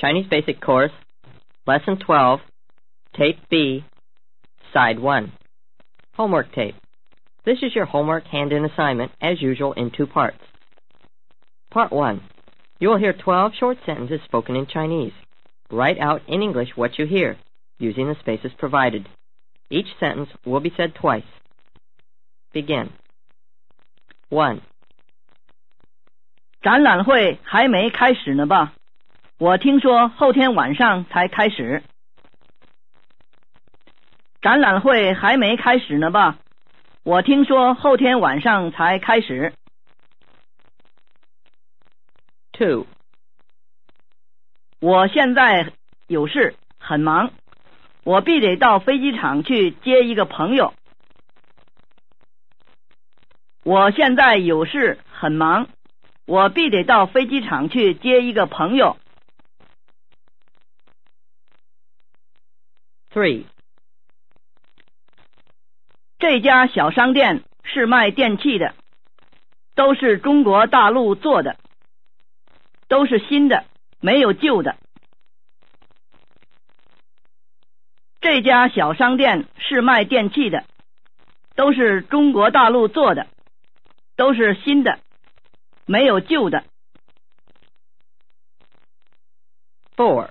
Chinese Basic Course, Lesson 12, Tape B, Side 1. Homework tape. This is your homework hand-in assignment, as usual, in 2 parts. Part 1. You will hear 12 short sentences spoken in Chinese. Write out in English what you hear, using the spaces provided. Each sentence will be said twice. Begin. 1. 展览会还没开始呢吧？我听说后天晚上才开始。展览会还没开始呢吧？我听说后天晚上才开始。 2. 我现在有事，很忙，我必得到飞机场去接一个朋友。我现在有事，很忙，我必得到飞机场去接一个朋友。 3. 这家小商店是卖电器的，都是中国大陆做的，都是新的，没有旧的。这家小商店是卖电器的，都是中国大陆做的，都是新的，没有旧的。 4.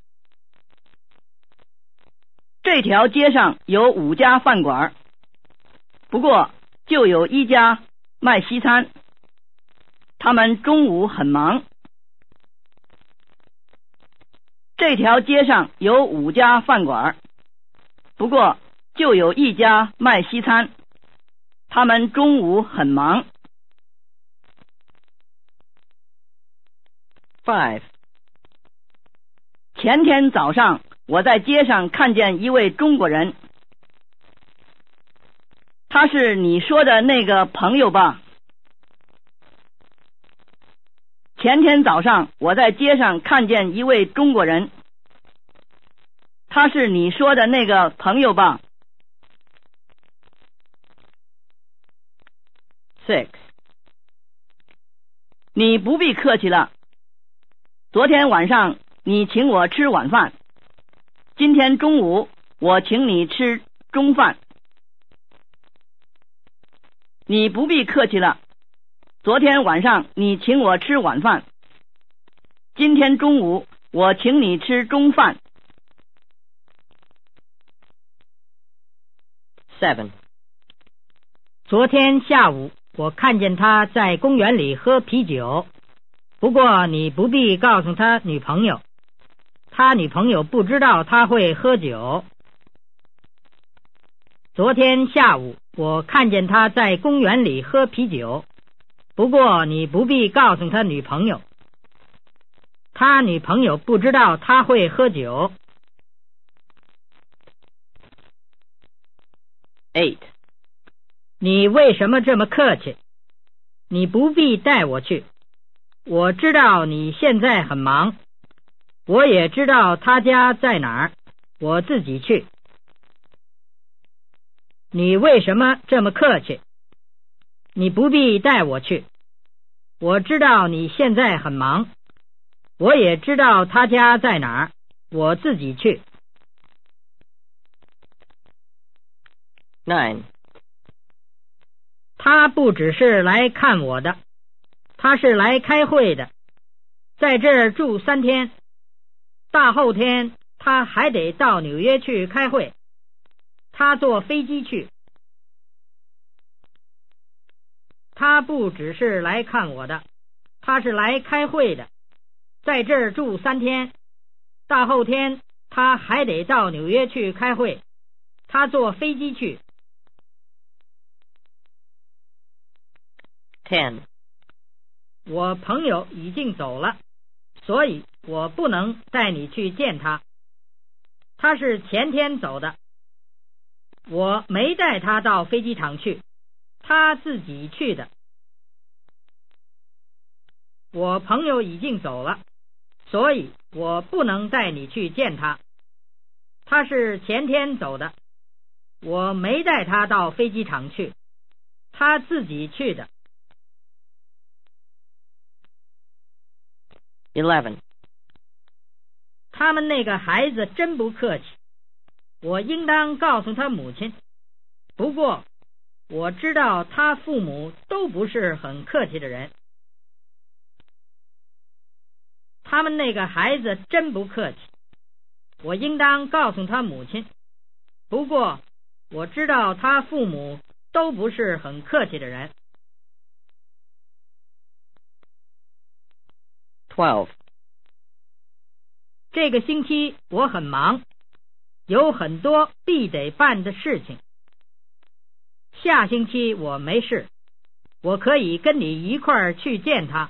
这条街上有5家饭馆，不过就有1家卖西餐，他们中午很忙。这条街上有5家饭馆，不过就有1家卖西餐，他们中午很忙。 5. 前天早上我在街上看见一位中国人，他是你说的那个朋友吧？前天早上我在街上看见一位中国人，他是你说的那个朋友吧 6. 你不必客气了，昨天晚上你请我吃晚饭，今天中午我请你吃中饭。你不必客气了，昨天晚上你请我吃晚饭，今天中午我请你吃中饭。 7. 昨天下午我看见他在公园里喝啤酒，不过你不必告诉他女朋友，他女朋友不知道他会喝酒。昨天下午我看见他在公园里喝啤酒，不过你不必告诉他女朋友，他女朋友不知道他会喝酒。 8. 你为什么这么客气？你不必带我去，我知道你现在很忙，我也知道他家在哪儿，我自己去。你为什么这么客气？你不必带我去，我知道你现在很忙，我也知道他家在哪儿，我自己去。 9. 他不只是来看我的，他是来开会的，在这儿住3天，大后天他还得到纽约去开会，他坐飞机去。他不只是来看我的，他是来开会的，在这儿住3天，大后天他还得到纽约去开会，他坐飞机去。 10. 我朋友已经走了，所以我不能带你去见他。他是前天走的，我没带他到飞机场去，他自己去的。我朋友已经走了，所以我不能带你去见他。他是前天走的，我没带他到飞机场去，他自己去的。 11. 他们那个孩子真不客气，我应当告诉他母亲。不过我知道他父母都不是很客气的人。他们那个孩子真不客气，我应当告诉他母亲。不过我知道他父母都不是很客气的人。 12. 这个星期我很忙，有很多必得办的事情。下星期我没事，我可以跟你一块儿去见他。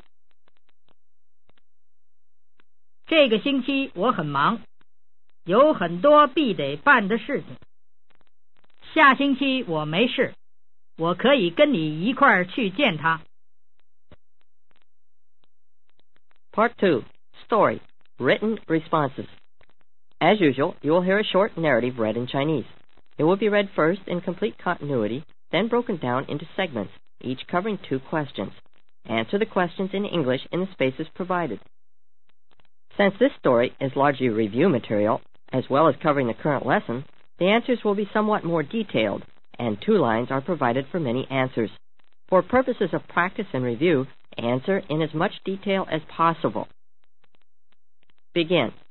这个星期我很忙，有很多必得办的事情。下星期我没事，我可以跟你一块儿去见他。 Part 2. Story. Written responses. As usual, you will hear a short narrative read in Chinese. It will be read first in complete continuity, then broken down into segments, each covering 2 questions. Answer the questions in English in the spaces provided. Since this story is largely review material, as well as covering the current lesson, the answers will be somewhat more detailed, and 2 lines are provided for many answers. For purposes of practice and review, answer in as much detail as possible. Begin.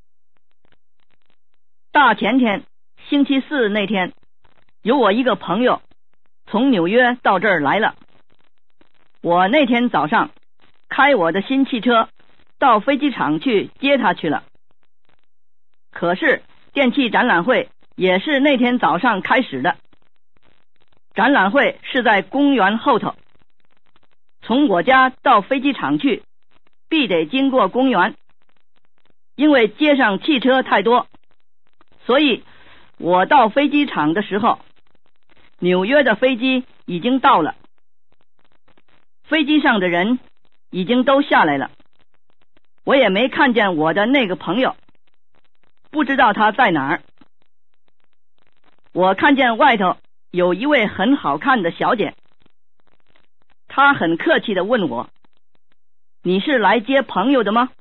大前天，星期四那天，有我一个朋友从纽约到这儿来了。我那天早上开我的新汽车到飞机场去接他去了。可是电器展览会也是那天早上开始的。展览会是在公园后头，从我家到飞机场去必得经过公园，因为街上汽车太多，所以我到飞机场的时候，纽约的飞机已经到了，飞机上的人已经都下来了，我也没看见我的那个朋友，不知道他在哪儿。我看见外头有一位很好看的小姐，她很客气地问我：“你是来接朋友的吗？”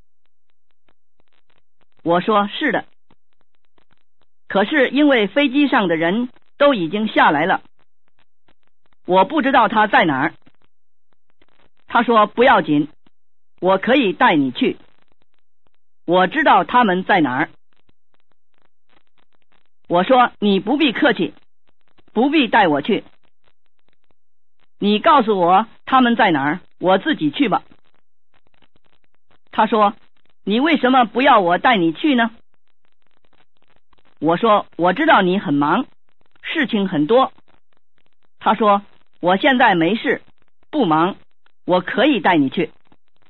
我说：“是的。”可是因为飞机上的人都已经下来了，我不知道他在哪儿。他说：“不要紧，我可以带你去。我知道他们在哪儿。”我说：“你不必客气，不必带我去。你告诉我他们在哪儿，我自己去吧。”他说：“你为什么不要我带你去呢？”我说：“我知道你很忙，事情很多。”他说：“我现在没事，不忙，我可以带你去。”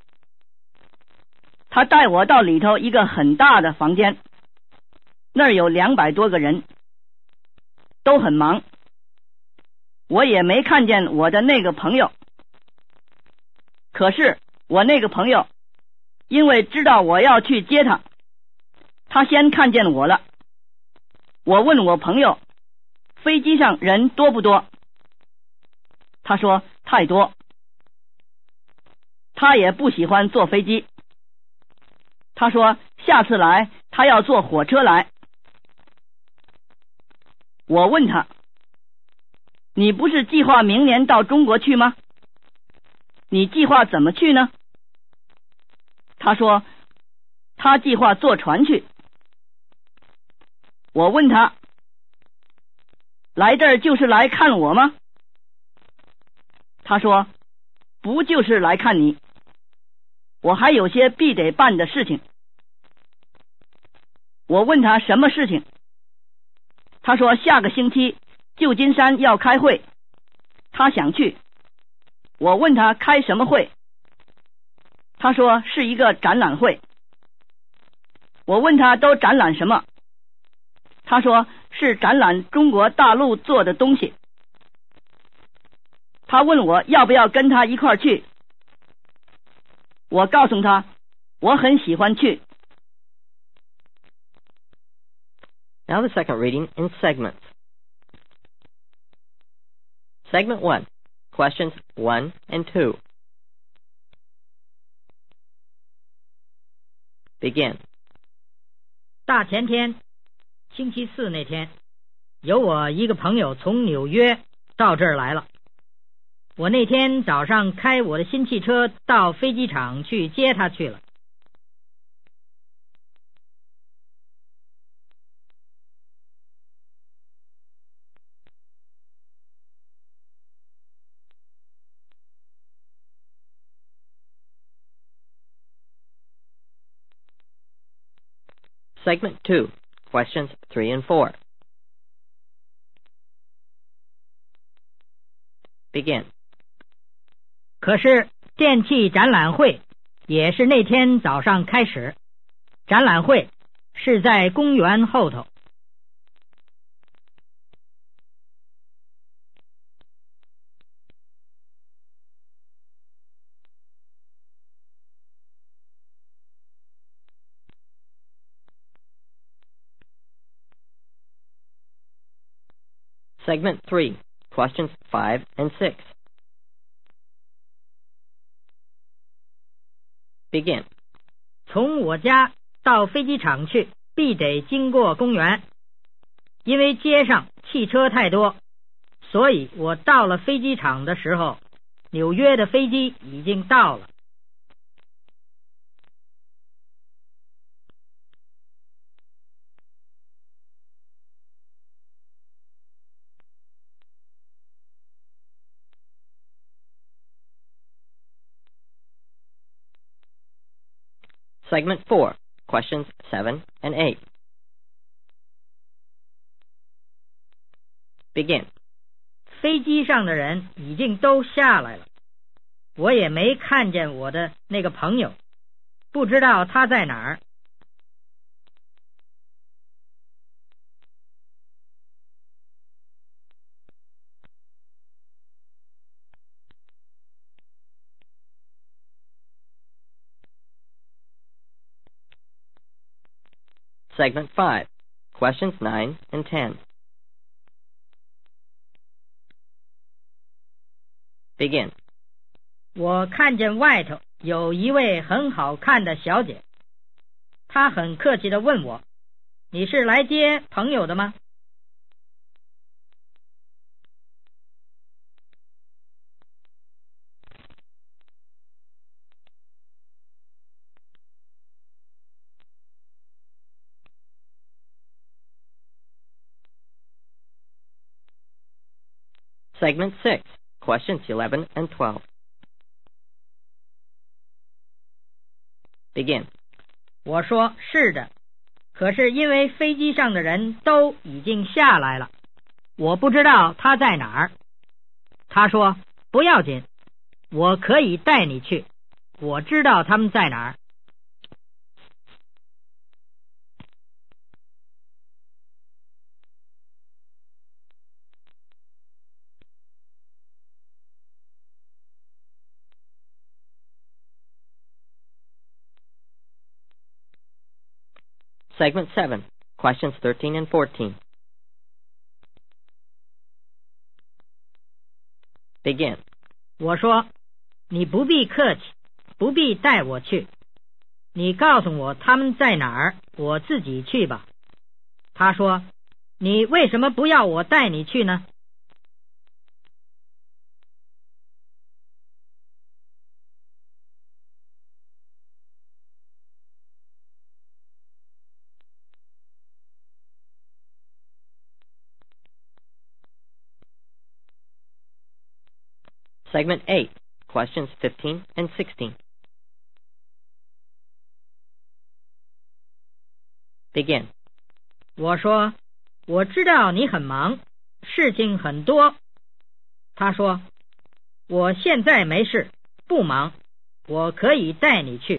他带我到里头一个很大的房间，那儿有200多个人，都很忙。我也没看见我的那个朋友，可是我那个朋友因为知道我要去接他，他先看见我了。我问我朋友：“飞机上人多不多？”他说：“太多。”他也不喜欢坐飞机。他说下次来他要坐火车来。我问他：“你不是计划明年到中国去吗？你计划怎么去呢？”他说他计划坐船去。我问他：“来这儿就是来看我吗？”他说：“不就是来看你，我还有些必得办的事情。”我问他什么事情，他说下个星期旧金山要开会，他想去。我问他开什么会，他说是一个展览会。我问他都展览什么，他说是展览中国大陆做的东西。他问我要不要跟他一块儿去，我告诉他我很喜欢去。 Now the second reading in segments. Segment 1, questions 1 and 2. Begin. 大前天，星期四那天，有我一个朋友从纽约到这儿来了。我那天早上开我的新汽车到飞机场去接他去了。 Segment 2, questions 3 and 4. Begin. 可是电器展览会也是那天早上开始，展览会是在公园后头。 Segment 3, questions 5 and 6. Begin. 从我家到飞机场去必得经过公园，因为街上汽车太多，所以我到了飞机场的时候，纽约的飞机已经到了。 Segment 4, questions 7 and 8. Begin. 飞机上的人已经都下来了，我也没看见我的那个朋友，不知道他在哪儿。 Segment 5, questions 9 and 10. Begin. 我看见外头有一位很好看的小姐，她很客气地问我：“你是来接朋友的吗？” Segment 6, questions 11 and 12. Begin. 我说：“是的，可是因为飞机上的人都已经下来了，我不知道他在哪儿。”他说：“不要紧，我可以带你去，我知道他们在哪儿。” Segment 7, questions 13 and 14. Begin. 我说：“你不必客气，不必带我去，你告诉我他们在哪儿，我自己去吧。”他说：“你为什么不要我带你去呢？” Segment 8, questions 15 and 16. Begin. 我说：“我知道你很忙，事情很多。”他说：“我现在没事，不忙，我可以带你去。”